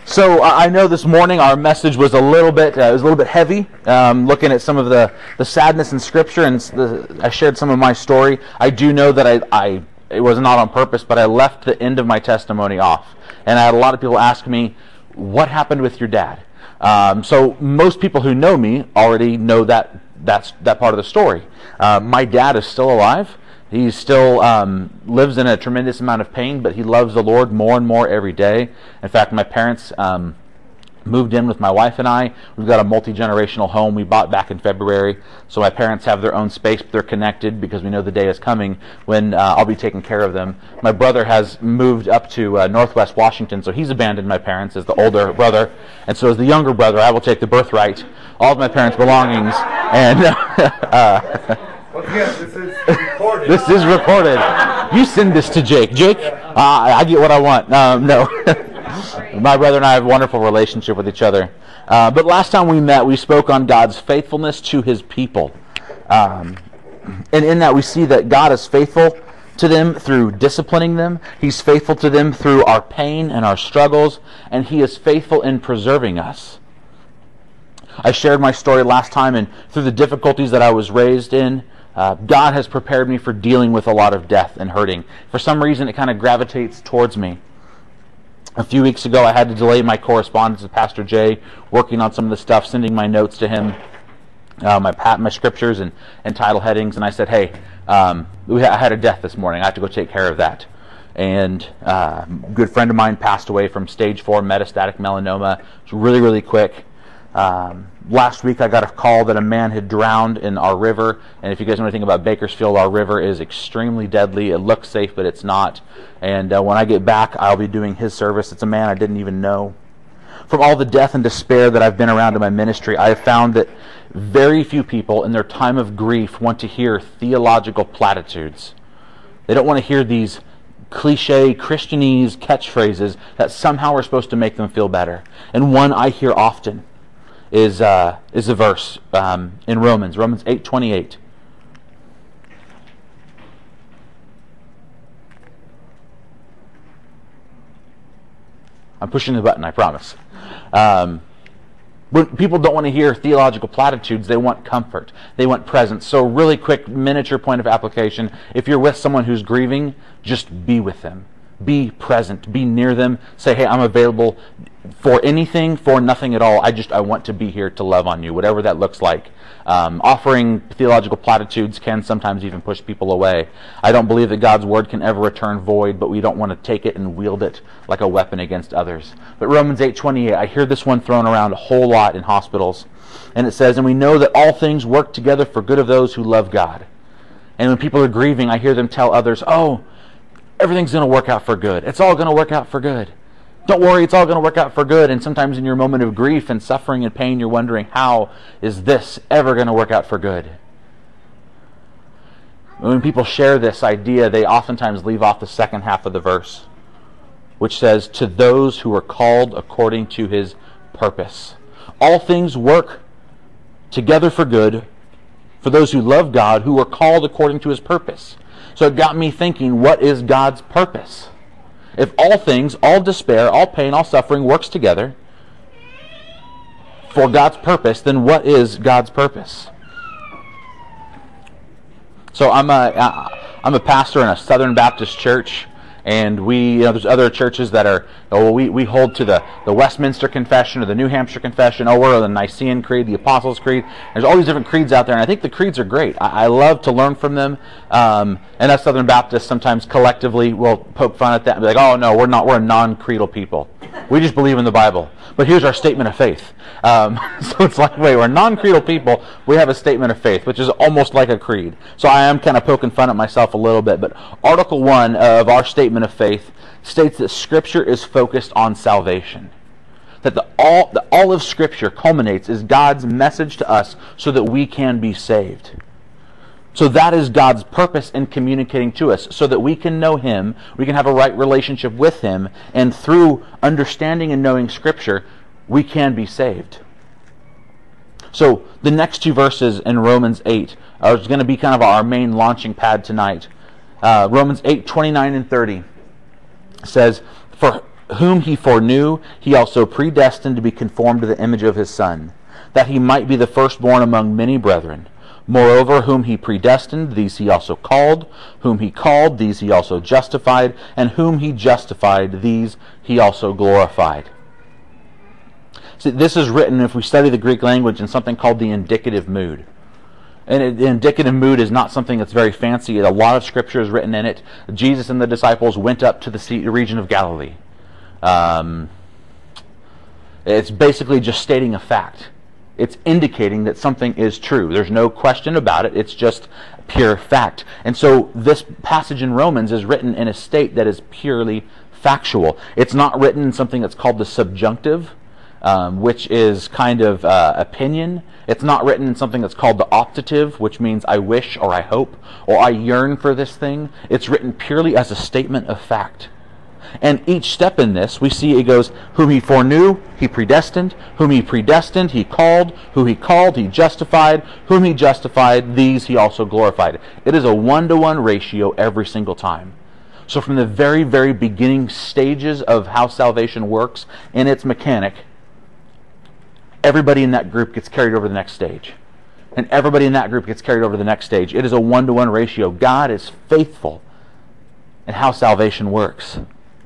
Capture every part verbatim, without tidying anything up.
So uh, I know this morning our message was a little bit uh, it was a little bit heavy, um, looking at some of the, the sadness in Scripture, and the, I shared some of my story. I do know that I, I it was not on purpose, but I left the end of my testimony off, and I had a lot of people ask me, "What happened with your dad?" Um, so most people who know me already know that that's that part of the story. Uh, my dad is still alive. He still um, lives in a tremendous amount of pain, but he loves the Lord more and more every day. In fact, my parents um, moved in with my wife and I. We've got a multi-generational home we bought back in February. So my parents have their own space, but they're connected because we know the day is coming when uh, I'll be taking care of them. My brother has moved up to uh, Northwest Washington, so he's abandoned my parents as the older brother. And so as the younger brother, I will take the birthright, all of my parents' belongings, and... uh, Yes, this is recorded. This is recorded. You send this to Jake. Jake, uh, I get what I want. Um, no. My brother and I have a wonderful relationship with each other. Uh, but last time we met, we spoke on God's faithfulness to His people. Um, and in that we see that God is faithful to them through disciplining them. He's faithful to them through our pain and our struggles. And He is faithful in preserving us. I shared my story last time, and through the difficulties that I was raised in, Uh, God has prepared me for dealing with a lot of death and hurting. For some reason, it kind of gravitates towards me. A few weeks ago, I had to delay my correspondence with Pastor Jay, working on some of the stuff, sending my notes to him, uh, my pat, my scriptures and, and title headings, and I said, hey, um, we ha- I had a death this morning. I have to go take care of that. And uh, a good friend of mine passed away from stage four metastatic melanoma. It's really, really quick. Um, last week I got a call that a man had drowned in our river, and if you guys know anything about Bakersfield, our river is extremely deadly. It looks safe, but it's not. And uh, when I get back, I'll be doing his service. It's a man I didn't even know. From all the death and despair that I've been around in my ministry, I have found that very few people in their time of grief want to hear theological platitudes. They don't want to hear these cliche Christianese catchphrases that somehow are supposed to make them feel better. And one I hear often is uh, is a verse um, in Romans, Romans eight twenty-eight. I'm pushing the button, I promise. Um, when people don't want to hear theological platitudes, they want comfort. They want presence. So really quick miniature point of application. If you're with someone who's grieving, just be with them. Be present. Be near them. Say, hey, I'm available for anything, for nothing at all. I just, I want to be here to love on you, whatever that looks like. Um, offering theological platitudes can sometimes even push people away. I don't believe that God's word can ever return void, but we don't want to take it and wield it like a weapon against others. But Romans eight twenty-eight, I hear this one thrown around a whole lot in hospitals. And it says, and we know that all things work together for good of those who love God. And when people are grieving, I hear them tell others, oh, everything's going to work out for good. It's all going to work out for good. Don't worry, it's all going to work out for good. And sometimes in your moment of grief and suffering and pain, you're wondering, how is this ever going to work out for good? When people share this idea, they oftentimes leave off the second half of the verse, which says, to those who are called according to His purpose. All things work together for good for those who love God, who are called according to His purpose. So it got me thinking, what is God's purpose? If all things, all despair, all pain, all suffering works together for God's purpose, then what is God's purpose? So I'm a, I'm a pastor in a Southern Baptist church, and we, you know, there's other churches that are, oh, we, we hold to the, the Westminster Confession or the New Hampshire Confession, oh, we're the Nicene Creed, the Apostles' Creed. There's all these different creeds out there, and I think the creeds are great. I, I love to learn from them, um, and us Southern Baptists sometimes collectively will poke fun at that and be like, oh, no, we're not, we're a non-creedal people. We just believe in the Bible. But here's our statement of faith. Um, so it's like, wait, we're non-creedal people, we have a statement of faith, which is almost like a creed. So I am kind of poking fun at myself a little bit, but Article one of our statement of faith states that Scripture is focused on salvation. That the all, the all of Scripture culminates is God's message to us so that we can be saved. So that is God's purpose in communicating to us, so that we can know Him, we can have a right relationship with Him, and through understanding and knowing Scripture, we can be saved. So the next two verses in Romans eight are going to be kind of our main launching pad tonight. Uh, Romans eight, twenty-nine and thirty says, For Whom he foreknew, he also predestined to be conformed to the image of his Son, that he might be the firstborn among many brethren. Moreover, whom he predestined, these he also called. Whom he called, these he also justified. And whom he justified, these he also glorified. See, this is written, if we study the Greek language, in something called the indicative mood. And it, the indicative mood is not something that's very fancy. A lot of scripture is written in it. Jesus and the disciples went up to the sea, region of Galilee. Um, it's basically just stating a fact. It's indicating that something is true. There's no question about it. It's just pure fact. And so this passage in Romans is written in a state that is purely factual. It's not written in something that's called the subjunctive, um, which is kind of uh, opinion. It's not written in something that's called the optative, which means I wish or I hope or I yearn for this thing. It's written purely as a statement of fact. And each step in this, we see it goes, whom he foreknew, he predestined. Whom he predestined, he called. Who he called, he justified. Whom he justified, these he also glorified. It is a one-to-one ratio every single time. So from the very, very beginning stages of how salvation works in its mechanic, everybody in that group gets carried over to the next stage. And everybody in that group gets carried over to the next stage. It is a one-to-one ratio. God is faithful in how salvation works.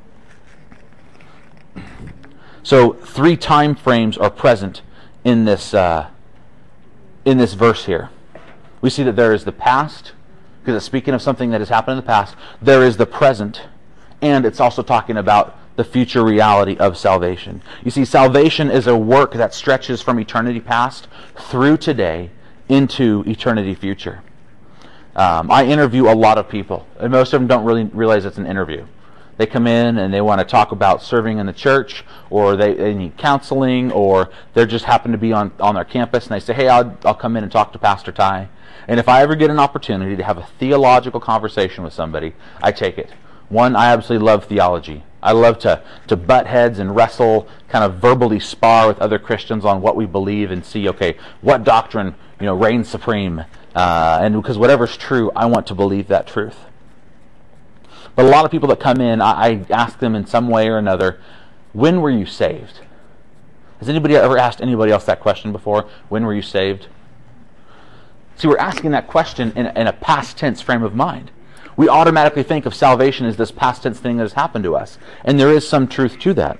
So three time frames are present in this uh, in this verse here. We see that there is the past, because it's speaking of something that has happened in the past. There is the present, and it's also talking about the future reality of salvation. You see, salvation is a work that stretches from eternity past through today into eternity future. Um, I interview a lot of people, and most of them don't really realize it's an interview. They come in and they want to talk about serving in the church, or they, they need counseling, or they just happen to be on, on their campus and they say, hey, I'll, I'll come in and talk to Pastor Ty. And if I ever get an opportunity to have a theological conversation with somebody, I take it. One, I absolutely love theology. I love to, to butt heads and wrestle, kind of verbally spar with other Christians on what we believe and see, okay, what doctrine, you know, reigns supreme. Uh, and because whatever's true, I want to believe that truth. But a lot of people that come in, I, I ask them in some way or another, when were you saved? Has anybody ever asked anybody else that question before? When were you saved? See, we're asking that question in, in a past tense frame of mind. We automatically think of salvation as this past tense thing that has happened to us. And there is some truth to that.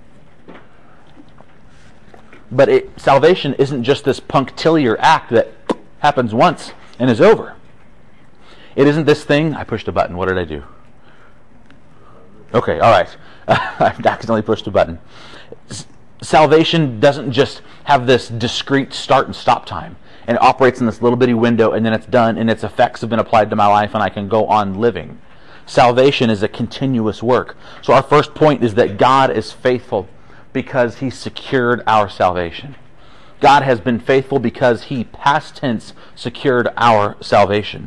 But it, salvation isn't just this punctiliar act that happens once and is over. It isn't this thing, I pushed a button, what did I do? Okay, all right. I accidentally pushed a button. S- salvation doesn't just have this discrete start and stop time, and it operates in this little bitty window, and then it's done, and its effects have been applied to my life, and I can go on living. Salvation is a continuous work. So our first point is that God is faithful because He secured our salvation. God has been faithful because He, past tense, secured our salvation.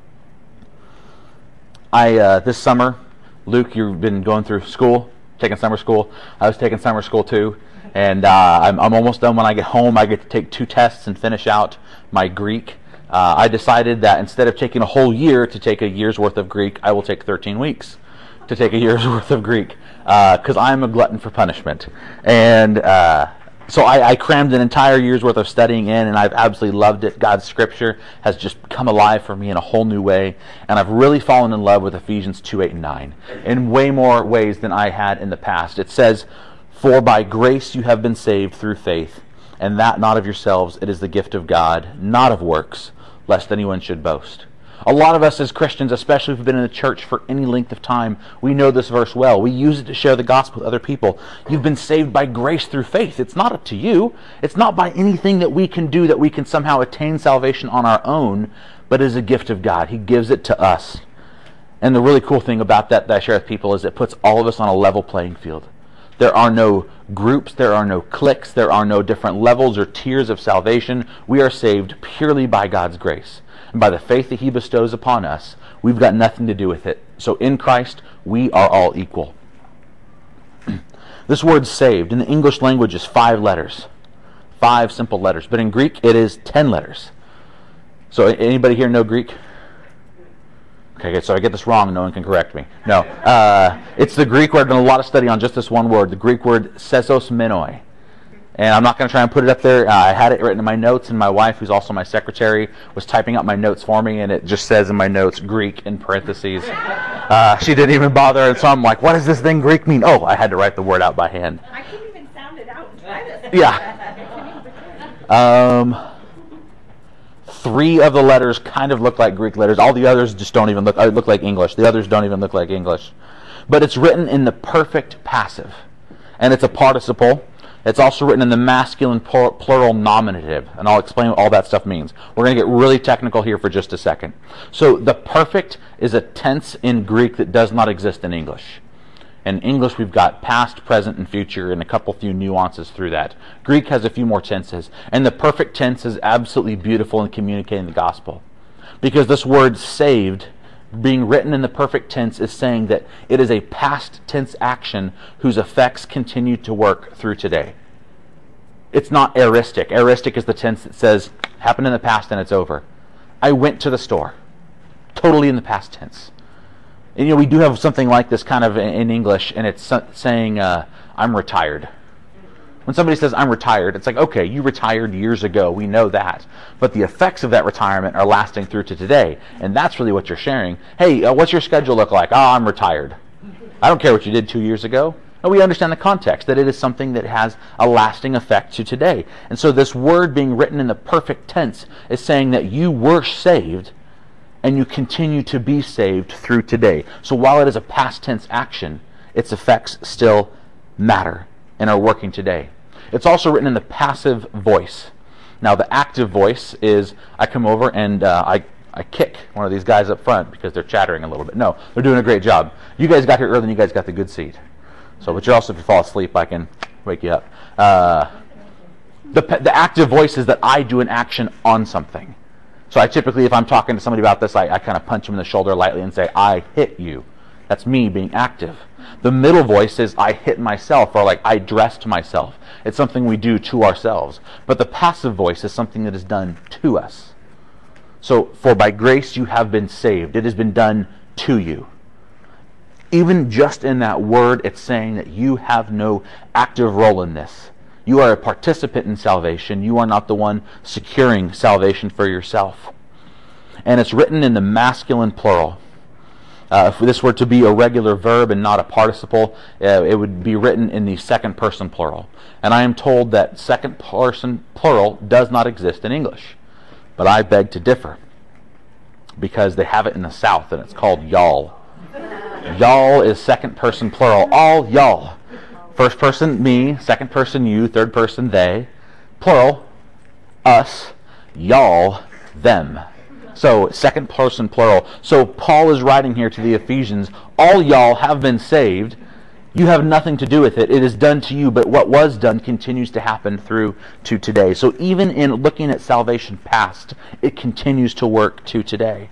I uh, this summer, Luke, you've been going through school, taking summer school. I was taking summer school too, and uh, I'm, I'm almost done. When I get home, I get to take two tests and finish out my Greek. Uh, I decided that instead of taking a whole year to take a year's worth of Greek, I will take thirteen weeks to take a year's worth of Greek, because uh, I'm a glutton for punishment. And uh, so I, I crammed an entire year's worth of studying in, and I've absolutely loved it. God's Scripture has just come alive for me in a whole new way, and I've really fallen in love with Ephesians two, eight, and nine in way more ways than I had in the past. It says, "For by grace you have been saved through faith, and that not of yourselves, it is the gift of God, not of works, lest anyone should boast." A lot of us as Christians, especially if we've been in the church for any length of time, we know this verse well. We use it to share the gospel with other people. You've been saved by grace through faith. It's not up to you. It's not by anything that we can do that we can somehow attain salvation on our own, but as a gift of God. He gives it to us. And the really cool thing about that that I share with people is it puts all of us on a level playing field. There are no groups, there are no cliques, there are no different levels or tiers of salvation. We are saved purely by God's grace. And by the faith that He bestows upon us, we've got nothing to do with it. So in Christ, we are all equal. This word saved in the English language is five letters. Five simple letters. But in Greek, it is ten letters. So anybody here know Greek? Okay, so I get this wrong, no one can correct me. No, uh, it's the Greek word, and a lot of study on just this one word, the Greek word sesos menoi. And I'm not going to try and put it up there. Uh, I had it written in my notes, and my wife, who's also my secretary, was typing up my notes for me, and it just says in my notes, Greek in parentheses. Uh, she didn't even bother, and so I'm like, what does this thing Greek mean? Oh, I had to write the word out by hand. I can't even sound it out and try this. Yeah. Um, three of the letters kind of look like Greek letters. All the others just don't even look, uh, look like English. The others don't even look like English. But it's written in the perfect passive, and it's a participle. It's also written in the masculine plural nominative, and I'll explain what all that stuff means. We're going to get really technical here for just a second. So the perfect is a tense in Greek that does not exist in English. In English, we've got past, present, and future, and a couple few nuances through that. Greek has a few more tenses, and the perfect tense is absolutely beautiful in communicating the gospel. Because this word saved, being written in the perfect tense, is saying that it is a past tense action whose effects continue to work through today. It's not aoristic. Aoristic is the tense that says, happened in the past and it's over. I went to the store. Totally in the past tense. And, you know, we do have something like this kind of in English, and it's saying, uh, I'm retired. When somebody says, I'm retired, it's like, okay, you retired years ago, we know that. But the effects of that retirement are lasting through to today, and that's really what you're sharing. Hey, uh, what's your schedule look like? Oh, I'm retired. I don't care what you did two years ago. No, we understand the context, that it is something that has a lasting effect to today. And so this word being written in the perfect tense is saying that you were saved, and you continue to be saved through today. So while it is a past tense action, its effects still matter and are working today. It's also written in the passive voice. Now the active voice is, I come over and uh, I, I kick one of these guys up front because they're chattering a little bit. No, they're doing a great job. You guys got here early and you guys got the good seat. So, but you also, if you fall asleep, I can wake you up. Uh, the, the active voice is that I do an action on something. So I typically, if I'm talking to somebody about this, I, I kind of punch them in the shoulder lightly and say, I hit you. That's me being active. The middle voice is I hit myself, or like I dressed myself. It's something we do to ourselves. But the passive voice is something that is done to us. So, for by grace you have been saved. It has been done to you. Even just in that word, it's saying that you have no active role in this. You are a participant in salvation. You are not the one securing salvation for yourself. And it's written in the masculine plural. Uh, if this were to be a regular verb and not a participle, uh, it would be written in the second person plural. And I am told that second person plural does not exist in English. But I beg to differ, because they have it in the South, and it's called y'all. Y'all is second person plural. All y'all. First person, me. Second person, you. Third person, they. Plural, us. Y'all, them. So, second person plural. So, Paul is writing here to the Ephesians, all y'all have been saved. You have nothing to do with it. It is done to you, but what was done continues to happen through to today. So, even in looking at salvation past, it continues to work to today.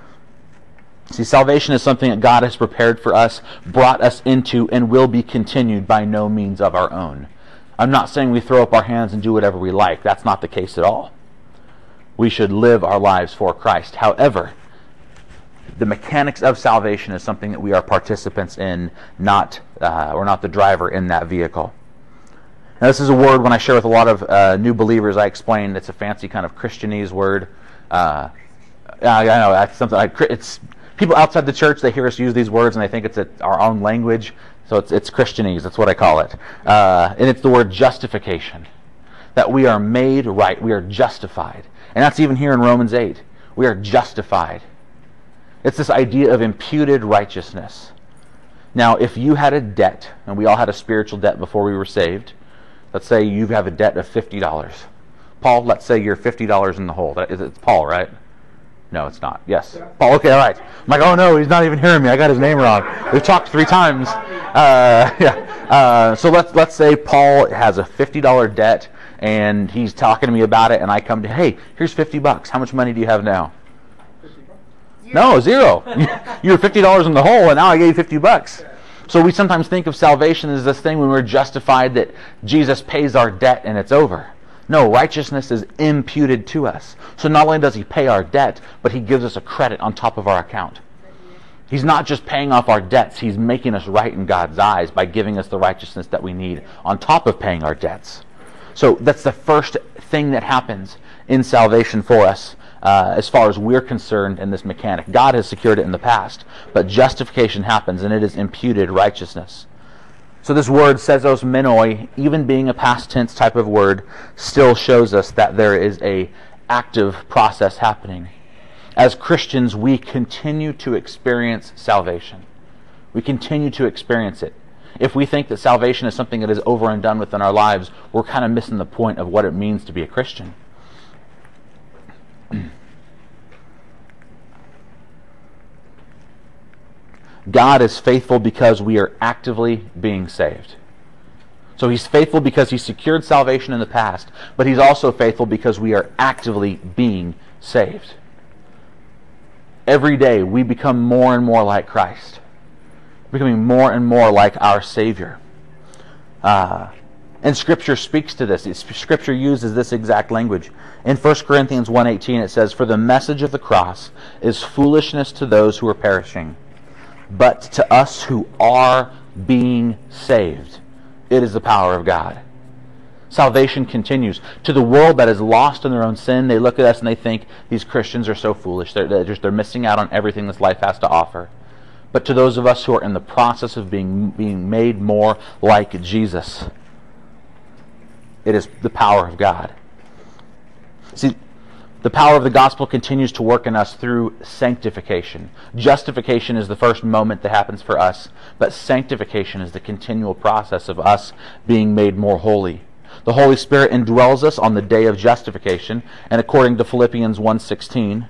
See, salvation is something that God has prepared for us, brought us into, and will be continued by no means of our own. I'm not saying we throw up our hands and do whatever we like. That's not the case at all. We should live our lives for Christ. However, the mechanics of salvation is something that we are participants in, not uh, we're not the driver in that vehicle. Now, this is a word, when I share with a lot of uh, new believers, I explain it's a fancy kind of Christianese word. Uh, I know that's something. I, it's people outside the church, they hear us use these words and they think it's a, our own language. So it's it's Christianese. That's what I call it. Uh, and it's the word justification. That we are made right. We are justified. And that's even here in Romans eight. We are justified. It's this idea of imputed righteousness. Now, if you had a debt, and we all had a spiritual debt before we were saved, let's say you have a debt of fifty dollars. Paul, let's say you're fifty dollars in the hole. That is, it's Paul, right? No, it's not. Yes. Yeah. Paul, okay, all right. I'm like, oh no, he's not even hearing me. I got his name wrong. We've talked three times. Uh, yeah. Uh, so let's let's say Paul has a fifty dollars debt, and he's talking to me about it, and I come to, hey, here's fifty bucks. How much money do you have now? No, zero. You were fifty dollars in the hole, and now I gave you fifty bucks. So we sometimes think of salvation as this thing when we're justified that Jesus pays our debt and it's over. No, righteousness is imputed to us. So not only does he pay our debt, but he gives us a credit on top of our account. He's not just paying off our debts. He's making us right in God's eyes by giving us the righteousness that we need on top of paying our debts. So that's the first thing that happens in salvation for us uh, as far as we're concerned in this mechanic. God has secured it in the past, but justification happens and it is imputed righteousness. So this word, sezos menoi, even being a past tense type of word, still shows us that there is a active process happening. As Christians, we continue to experience salvation. We continue to experience it. If we think that salvation is something that is over and done with in our lives, we're kind of missing the point of what it means to be a Christian. God is faithful because we are actively being saved. So He's faithful because He secured salvation in the past, but He's also faithful because we are actively being saved. Every day we become more and more like Christ, becoming more and more like our Savior. Uh, and Scripture speaks to this. It's, Scripture uses this exact language. In First Corinthians one eighteen it says, "For the message of the cross is foolishness to those who are perishing, but to us who are being saved, it is the power of God." Salvation continues. To the world that is lost in their own sin, they look at us and they think these Christians are so foolish. They're, they're, just, they're missing out on everything this life has to offer. But to those of us who are in the process of being, being made more like Jesus, it is the power of God. See, the power of the gospel continues to work in us through sanctification. Justification is the first moment that happens for us, but sanctification is the continual process of us being made more holy. The Holy Spirit indwells us on the day of justification, and according to Philippians one sixteen,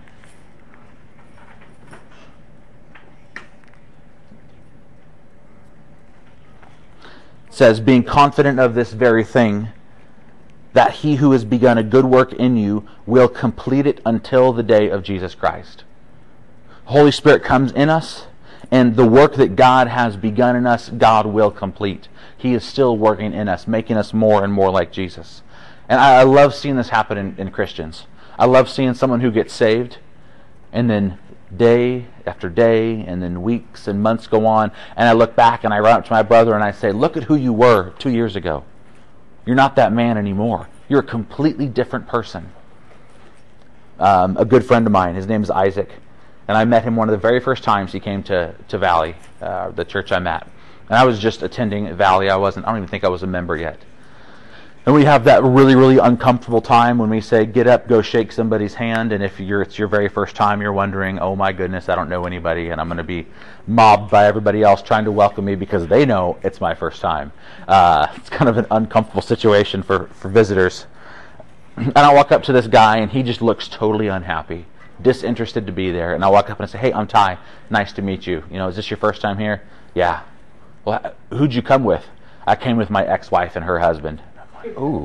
it says, "Being confident of this very thing, that He who has begun a good work in you will complete it until the day of Jesus Christ." The Holy Spirit comes in us, and the work that God has begun in us, God will complete. He is still working in us, making us more and more like Jesus. And I, I love seeing this happen in, in Christians. I love seeing someone who gets saved, and then day after day, and then weeks and months go on, and I look back and I run up to my brother and I say, "Look at who you were two years ago. You're not that man anymore. You're a completely different person." Um, a good friend of mine, his name is Isaac, and I met him one of the very first times he came to, to Valley, uh, the church I'm at. And I was just attending Valley. I wasn't, I don't even think I was a member yet. And we have that really, really uncomfortable time when we say, get up, go shake somebody's hand, and if you're it's your very first time, you're wondering, oh my goodness, I don't know anybody, and I'm going to be mobbed by everybody else trying to welcome me because they know it's my first time. Uh, it's kind of an uncomfortable situation for, for visitors. And I walk up to this guy, and he just looks totally unhappy, disinterested to be there. And I walk up and I say, "Hey, I'm Ty. Nice to meet you. You know, is this your first time here?" "Yeah." "Well, who'd you come with?" "I came with my ex-wife and her husband." I'm like, ooh.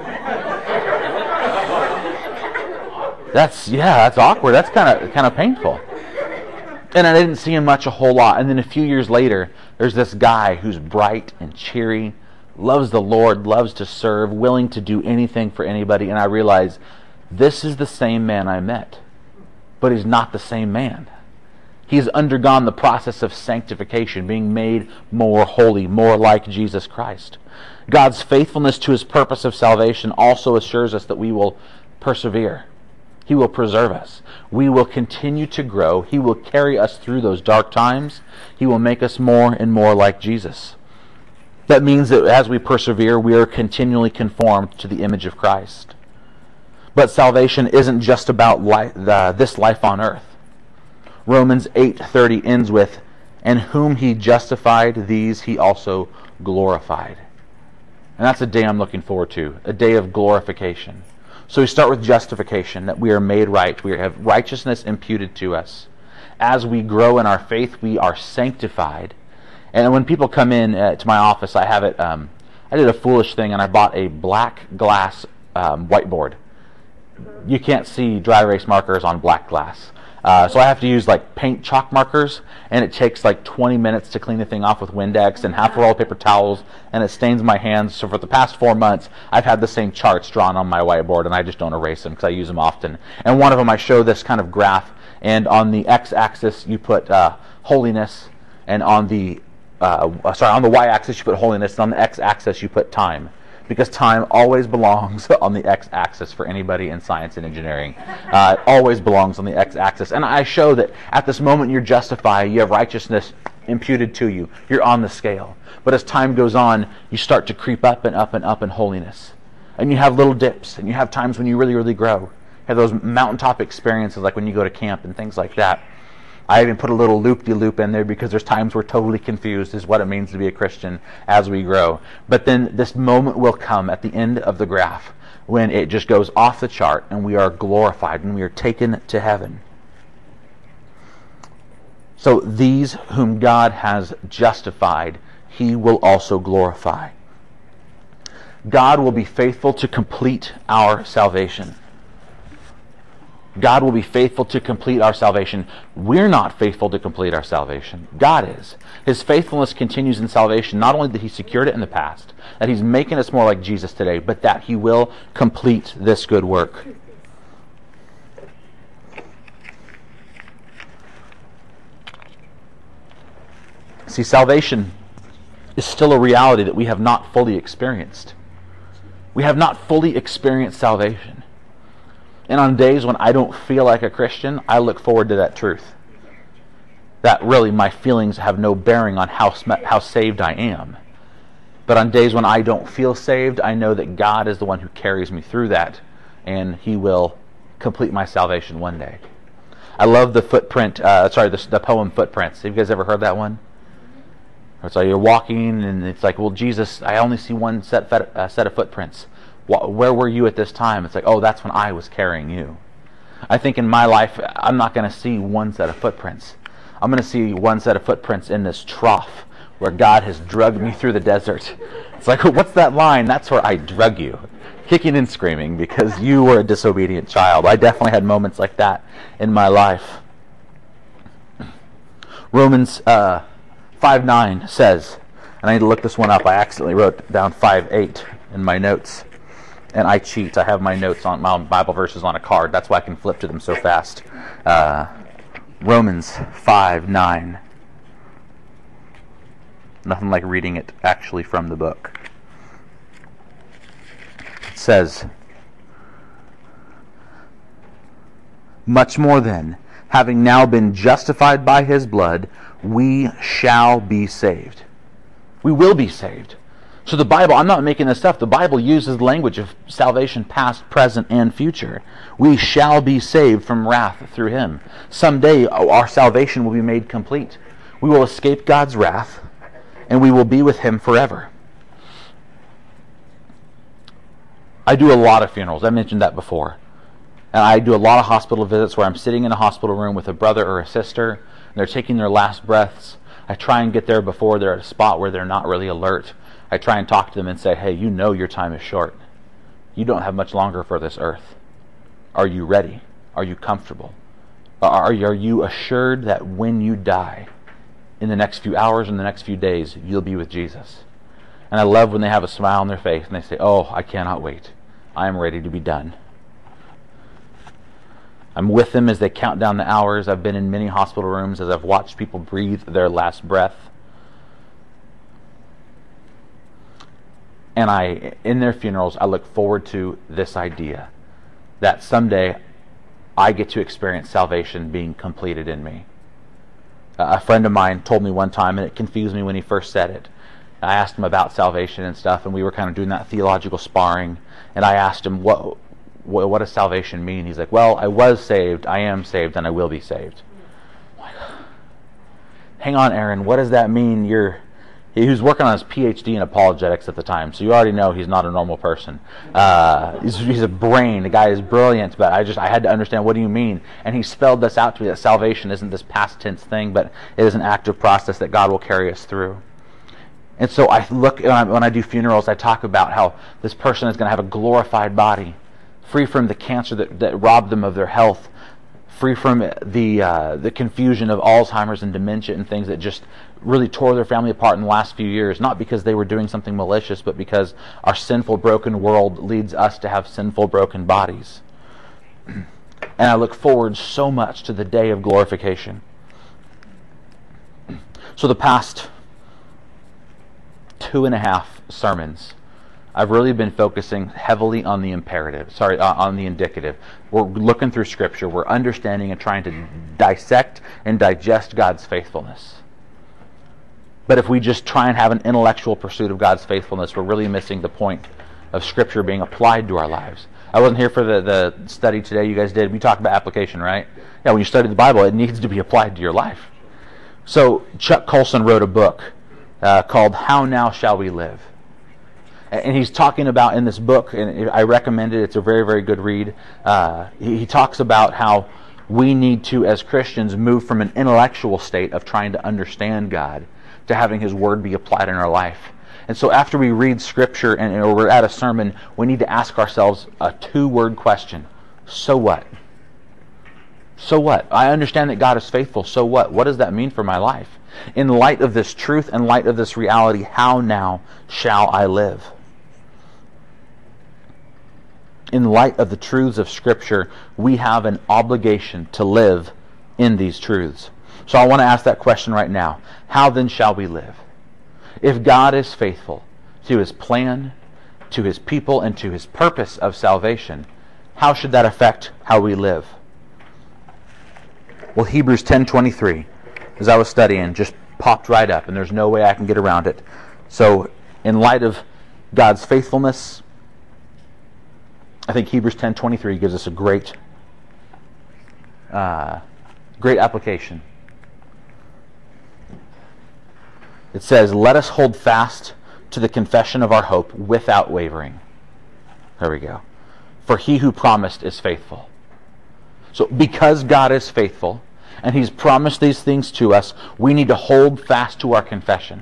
That's, yeah, that's awkward. That's kind of kind of painful. And I didn't see him much a whole lot. And then a few years later, there's this guy who's bright and cheery, loves the Lord, loves to serve, willing to do anything for anybody. And I realize this is the same man I met, but he's not the same man. He's undergone the process of sanctification, being made more holy, more like Jesus Christ. God's faithfulness to His purpose of salvation also assures us that we will persevere. He will preserve us. We will continue to grow. He will carry us through those dark times. He will make us more and more like Jesus. That means that as we persevere, we are continually conformed to the image of Christ. But salvation isn't just about life, the, this life on earth. Romans eight thirty ends with, "And whom He justified, these He also glorified." And that's a day I'm looking forward to, a day of glorification. So we start with justification, that we are made right. We have righteousness imputed to us. As we grow in our faith, we are sanctified. And when people come in uh, to my office, I have it, um, I did a foolish thing, and I bought a black glass um, whiteboard. You can't see dry erase markers on black glass. Uh, so I have to use like paint chalk markers, and it takes like twenty minutes to clean the thing off with Windex and half a roll of paper towels, and it stains my hands. So for the past four months, I've had the same charts drawn on my whiteboard, and I just don't erase them because I use them often. And one of them, I show this kind of graph, and on the x-axis, you put uh, holiness, and on the uh, sorry on the y-axis you put holiness, and on the x-axis you put time. Because time always belongs on the x-axis for anybody in science and engineering. Uh, it always belongs on the x-axis. And I show that at this moment you're justified, you have righteousness imputed to you. You're on the scale. But as time goes on, you start to creep up and up and up in holiness. And you have little dips, and you have times when you really, really grow. You have those mountaintop experiences like when you go to camp and things like that. I even put a little loop-de-loop in there because there's times we're totally confused as what it means to be a Christian as we grow. But then this moment will come at the end of the graph when it just goes off the chart and we are glorified and we are taken to heaven. So these whom God has justified, He will also glorify. God will be faithful to complete our salvation. God will be faithful to complete our salvation. We're not faithful to complete our salvation. God is. His faithfulness continues in salvation, not only that He secured it in the past, that He's making us more like Jesus today, but that He will complete this good work. See, salvation is still a reality that we have not fully experienced. We have not fully experienced salvation. And on days when I don't feel like a Christian, I look forward to that truth. That really my feelings have no bearing on how, how saved I am. But on days when I don't feel saved, I know that God is the one who carries me through that, and He will complete my salvation one day. I love the footprint, uh, sorry, the, the poem Footprints. Have you guys ever heard that one? It's like you're walking, and it's like, well, Jesus, I only see one set, uh, set of footprints. Where were you at this time? It's like, oh, that's when I was carrying you. I think in my life, I'm not going to see one set of footprints. I'm going to see one set of footprints in this trough where God has drugged me through the desert. It's like, what's that line? That's where I drug you, kicking and screaming because you were a disobedient child. I definitely had moments like that in my life. Romans uh, five nine says, and I need to look this one up. I accidentally wrote down five eight in my notes. And I cheat. I have my notes on my Bible verses on a card. That's why I can flip to them so fast. Uh, Romans five nine. Nothing like reading it actually from the book. It says, much more then, having now been justified by His blood, we shall be saved. We will be saved. So the Bible, I'm not making this stuff, the Bible uses language of salvation past, present, and future. We shall be saved from wrath through Him. Someday our salvation will be made complete. We will escape God's wrath, and we will be with Him forever. I do a lot of funerals. I mentioned that before. And I do a lot of hospital visits where I'm sitting in a hospital room with a brother or a sister, and they're taking their last breaths. I try and get there before they're at a spot where they're not really alert. I try and talk to them and say, hey, you know your time is short. You don't have much longer for this earth. Are you ready? Are you comfortable? Are you, are you assured that when you die, in the next few hours, in the next few days, you'll be with Jesus? And I love when they have a smile on their face and they say, oh, I cannot wait. I am ready to be done. I'm with them as they count down the hours. I've been in many hospital rooms as I've watched people breathe their last breath. And I, in their funerals, I look forward to this idea that someday I get to experience salvation being completed in me. Uh, a friend of mine told me one time, and it confused me when he first said it. I asked him about salvation and stuff, and we were kind of doing that theological sparring. And I asked him, what, what, what does salvation mean? He's like, well, I was saved, I am saved, and I will be saved. I'm like, hang on, Aaron, what does that mean? You're... He was working on his P H D in apologetics at the time, so you already know he's not a normal person. Uh, he's, he's a brain. The guy is brilliant, but I just I had to understand, what do you mean? And he spelled this out to me, that salvation isn't this past tense thing, but it is an active process that God will carry us through. And so I look, when I, when I do funerals, I talk about how this person is going to have a glorified body, free from the cancer that, that robbed them of their health, free from the uh, the confusion of Alzheimer's and dementia and things that just really tore their family apart in the last few years, not because they were doing something malicious, but because our sinful, broken world leads us to have sinful, broken bodies. And I look forward so much to the day of glorification. So the past two and a half sermons, I've really been focusing heavily on the imperative, sorry, uh, on the indicative. We're looking through Scripture. We're understanding and trying to dissect and digest God's faithfulness. But if we just try and have an intellectual pursuit of God's faithfulness, we're really missing the point of Scripture being applied to our lives. I wasn't here for the, the study today you guys did. We talked about application, right? Yeah, when you study the Bible, it needs to be applied to your life. So Chuck Colson wrote a book uh, called How Now Shall We Live? And he's talking about in this book, and I recommend it, it's a very, very good read. Uh, he, he talks about how we need to, as Christians, move from an intellectual state of trying to understand God to having His Word be applied in our life. And so after we read Scripture and or we're at a sermon, we need to ask ourselves a two-word question. So what? So what? I understand that God is faithful. So what? What does that mean for my life? In light of this truth, in light of this reality, how now shall I live? In light of the truths of Scripture, we have an obligation to live in these truths. So I want to ask that question right now. How then shall we live? If God is faithful to His plan, to His people, and to His purpose of salvation, how should that affect how we live? Well, Hebrews ten twenty-three, as I was studying, just popped right up, and there's no way I can get around it. So, in light of God's faithfulness, I think Hebrews ten twenty-three gives us a great, uh, great application. It says, "Let us hold fast to the confession of our hope without wavering." There we go. For He who promised is faithful. So because God is faithful, and He's promised these things to us, we need to hold fast to our confession.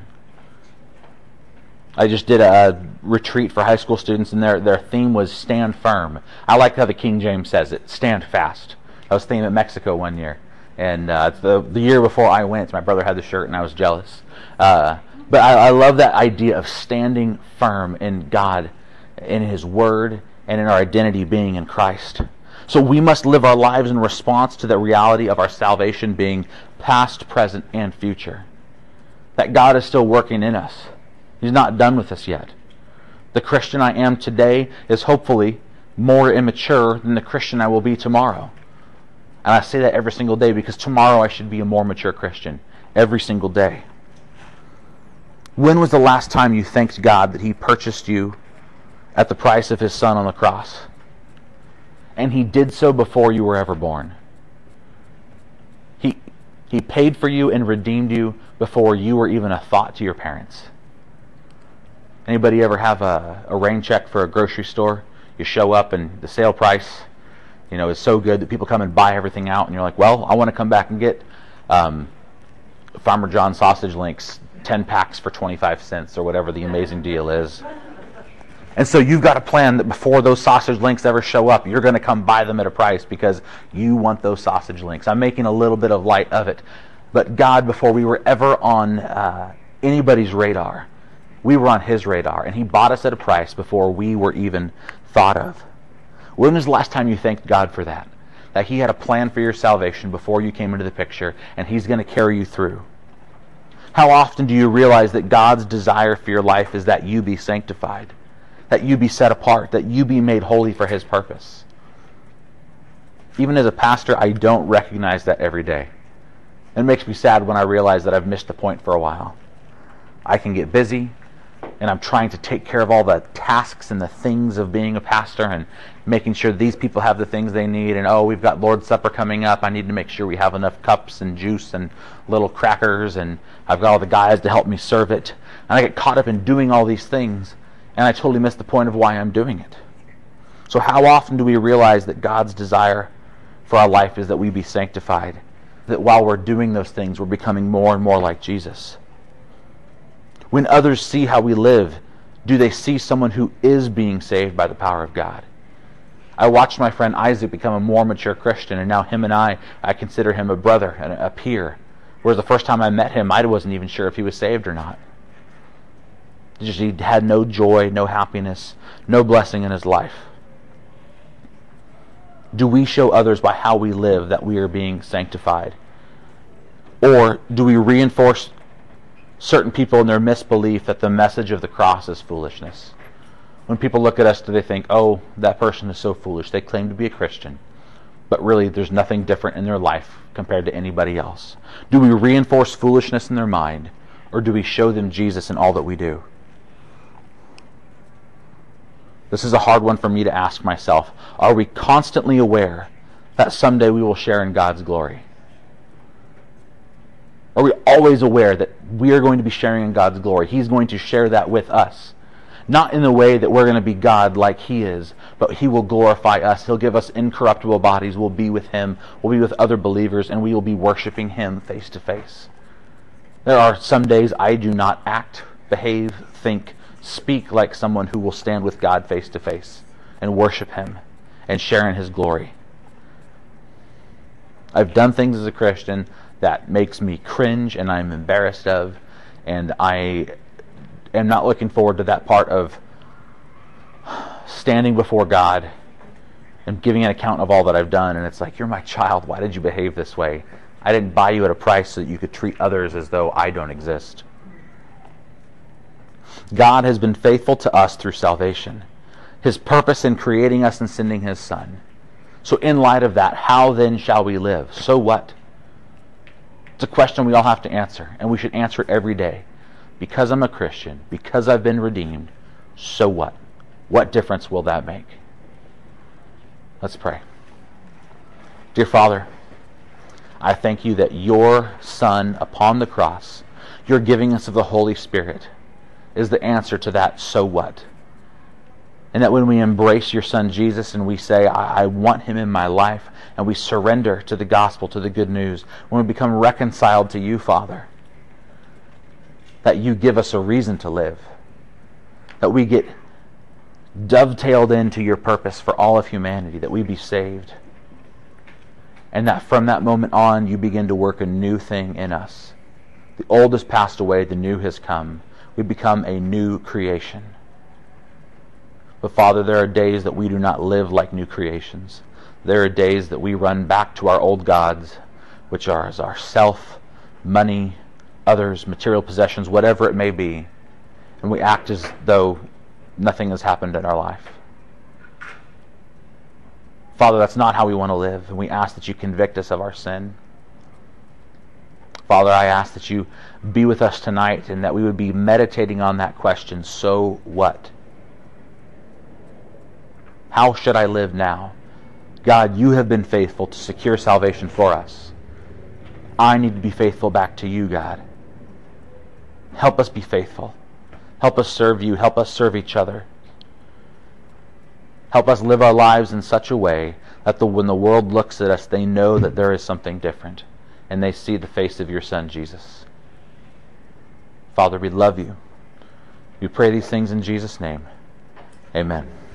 I just did a retreat for high school students, and their, their theme was stand firm. I like how the King James says it, stand fast. I was themed at Mexico one year. And uh, the, the year before I went, my brother had the shirt, and I was jealous. Uh, but I, I love that idea of standing firm in God, in His Word, and in our identity being in Christ. So we must live our lives in response to the reality of our salvation being past, present, and future. That God is still working in us. He's not done with us yet. The Christian I am today is hopefully more immature than the Christian I will be tomorrow. And I say that every single day because tomorrow I should be a more mature Christian. Every single day. When was the last time you thanked God that He purchased you at the price of His Son on the cross? And He did so before you were ever born. He, he paid for you and redeemed you before you were even a thought to your parents. Anybody ever have a, a rain check for a grocery store? You show up and the sale price, you know, is so good that people come and buy everything out, and you're like, well, I want to come back and get um, Farmer John sausage links, ten packs for twenty-five cents or whatever the amazing deal is. And so you've got a plan that before those sausage links ever show up, you're going to come buy them at a price because you want those sausage links. I'm making a little bit of light of it. But God, before we were ever on uh, anybody's radar, we were on His radar, and He bought us at a price before we were even thought of. When was the last time you thanked God for that? That He had a plan for your salvation before you came into the picture, and He's going to carry you through. How often do you realize that God's desire for your life is that you be sanctified, that you be set apart, that you be made holy for His purpose? Even as a pastor, I don't recognize that every day. It makes me sad when I realize that I've missed the point for a while. I can get busy, and I'm trying to take care of all the tasks and the things of being a pastor and making sure these people have the things they need. And oh, we've got Lord's Supper coming up. I need to make sure we have enough cups and juice and little crackers, and I've got all the guys to help me serve it. And I get caught up in doing all these things, and I totally miss the point of why I'm doing it. So how often do we realize that God's desire for our life is that we be sanctified? That while we're doing those things, we're becoming more and more like Jesus? When others see how we live, do they see someone who is being saved by the power of God? I watched my friend Isaac become a more mature Christian, and now him and I, I consider him a brother and a peer. Whereas the first time I met him, I wasn't even sure if he was saved or not. Just, he had no joy, no happiness, no blessing in his life. Do we show others by how we live that we are being sanctified? Or do we reinforce certain people in their misbelief that the message of the cross is foolishness. When people look at us, do they think, oh, that person is so foolish. They claim to be a Christian, but really there's nothing different in their life compared to anybody else. Do we reinforce foolishness in their mind, or do we show them Jesus in all that we do? This is a hard one for me to ask myself. Are we constantly aware that someday we will share in God's glory? Are we always aware that we are going to be sharing in God's glory? He's going to share that with us. Not in the way that we're going to be God like He is, but He will glorify us. He'll give us incorruptible bodies. We'll be with Him. We'll be with other believers, and we will be worshiping Him face to face. There are some days I do not act, behave, think, speak like someone who will stand with God face to face and worship Him and share in His glory. I've done things as a Christian that makes me cringe and I'm embarrassed of, and I am not looking forward to that part of standing before God and giving an account of all that I've done. And it's like, you're my child, why did you behave this way? I didn't buy you at a price so that you could treat others as though I don't exist. God has been faithful to us through salvation. His purpose in creating us and sending His Son. So in light of that, how then shall we live? So what? It's a question we all have to answer, and we should answer it every day. Because I'm a Christian, because I've been redeemed, so what? What difference will that make? Let's pray. Dear Father, I thank You that Your Son upon the cross, Your giving us of the Holy Spirit, is the answer to that so what? And that when we embrace Your Son Jesus and we say, I, I want Him in my life, and we surrender to the gospel, to the good news, when we become reconciled to You, Father, that You give us a reason to live, that we get dovetailed into Your purpose for all of humanity, that we be saved, and that from that moment on You begin to work a new thing in us. The old has passed away, the new has come. We become a new creation. But Father, there are days that we do not live like new creations. There are days that we run back to our old gods, which are as our self, money, others, material possessions, whatever it may be, and we act as though nothing has happened in our life. Father, that's not how we want to live, and we ask that You convict us of our sin. Father, I ask that You be with us tonight and that we would be meditating on that question, so what? How should I live now? God, You have been faithful to secure salvation for us. I need to be faithful back to You, God. Help us be faithful. Help us serve You. Help us serve each other. Help us live our lives in such a way that the, when the world looks at us, they know that there is something different, and they see the face of Your Son, Jesus. Father, we love You. We pray these things in Jesus' name. Amen.